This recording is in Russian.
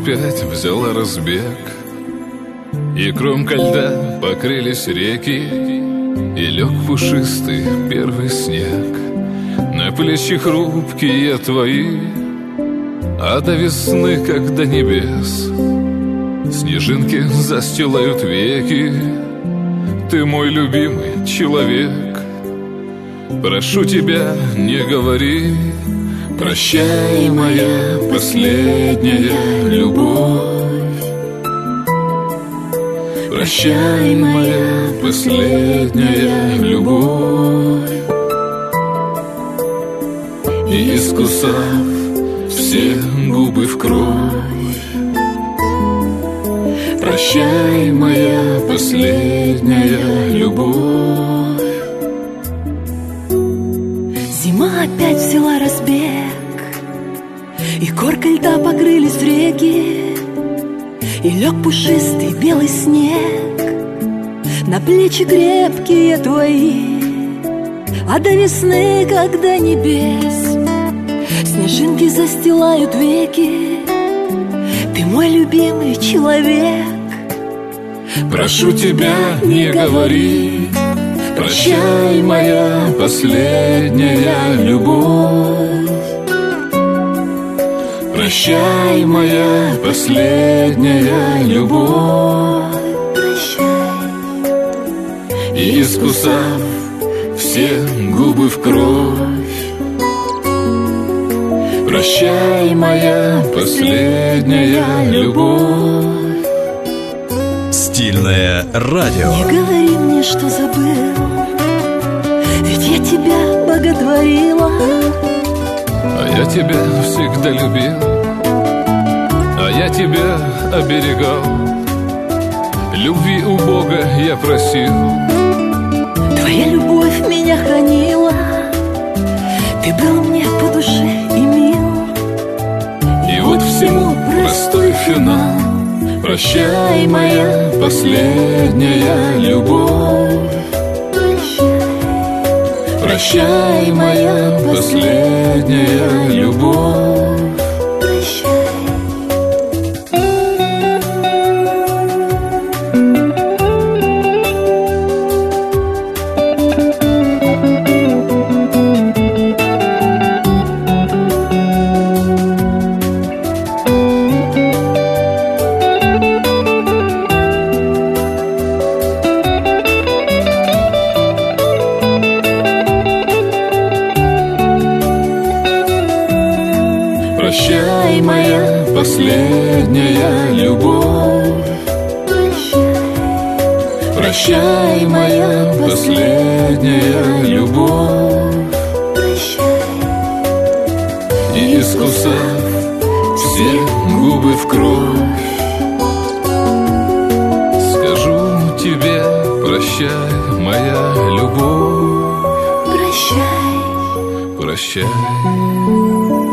опять взяла разбег, и кромка льда покрылись реки, и лег пушистый первый снег на плечи хрупкие твои. А до весны, как до небес, снежинки застилают веки. Ты мой любимый человек, прошу тебя, не говори: прощай, моя последняя любовь. Прощай, моя последняя любовь. И искусав все губы в кровь, прощай, моя последняя любовь. Зима опять взяла разбег, и коркой льда покрылись реки, и лег пушистый белый снег на плечи крепкие твои. А до весны, как до небес, снежинки застилают веки. Ты мой любимый человек, прошу тебя, не говори: прощай, моя последняя любовь. Прощай, моя последняя любовь. прощай. И искусав все губы в кровь, прощай, моя последняя любовь. Стильное радио. Не говори мне, что забыл, ведь я тебя боготворила. А я тебя всегда любил, а я тебя оберегал. Любви у Бога я просил, Твоя любовь меня хранила. Ты был мне по душе и мил. и вот всему простой финал. Прощай, моя последняя любовь. Прощай, моя последняя любовь. Прощай, моя последняя любовь. Прощай, моя последняя любовь. И искусав все губы в кровь, скажу тебе: прощай, моя любовь. Прощай. Прощай.